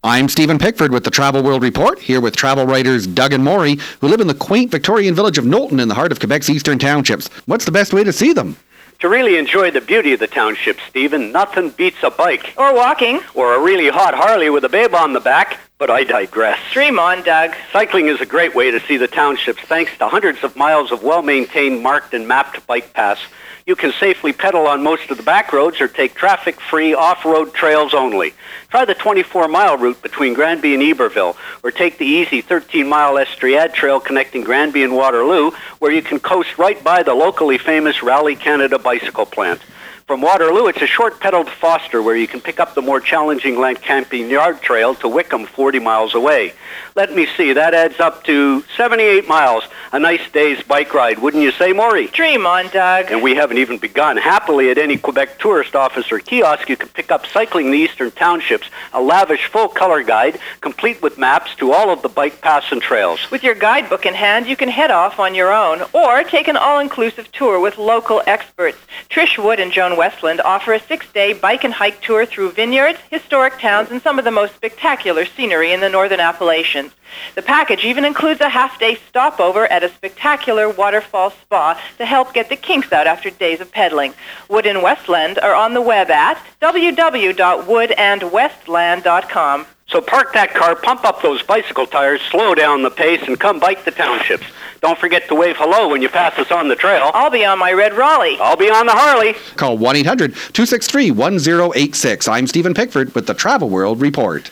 I'm Stephen Pickford with the Travel World Report, here with travel writers Doug and Maury, who live in the quaint Victorian village of Knowlton in the heart of Quebec's eastern townships. What's the best way to see them? To really enjoy the beauty of the township, Stephen, nothing beats a bike. Or walking. Or a really hot Harley with a babe on the back, but I digress. Dream on, Doug. Cycling is a great way to see the townships thanks to hundreds of miles of well-maintained, marked and mapped bike paths. You can safely pedal on most of the back roads or take traffic-free off-road trails only. Try the 24-mile route between Granby and Iberville, or take the easy 13-mile Estriade Trail connecting Granby and Waterloo, where you can coast right by the locally famous Rally Canada bicycle plant. From Waterloo, it's a short pedal to Foster, where you can pick up the more challenging Lancamping Yard Trail to Wickham, 40 miles away. Let me see, that adds up to 78 miles. A nice day's bike ride, wouldn't you say, Maury? Dream on, Doug. And we haven't even begun. Happily, at any Quebec tourist office or kiosk, you can pick up Cycling the Eastern Townships, a lavish full-color guide, complete with maps to all of the bike paths and trails. With your guidebook in hand, you can head off on your own, or take an all-inclusive tour with local experts. Trish Wood and Joan Westland offer a 6-day bike and hike tour through vineyards, historic towns, and some of the most spectacular scenery in the northern Appalachians. The package even includes a half-day stopover at a spectacular waterfall spa to help get the kinks out after days of pedaling. Wood and Westland are on the web at www.woodandwestland.com. So park that car, pump up those bicycle tires, slow down the pace, and come bike the townships. Don't forget to wave hello when you pass us on the trail. I'll be on my red Raleigh. I'll be on the Harley. Call 1-800-263-1086. I'm Stephen Pickford with the Travel World Report.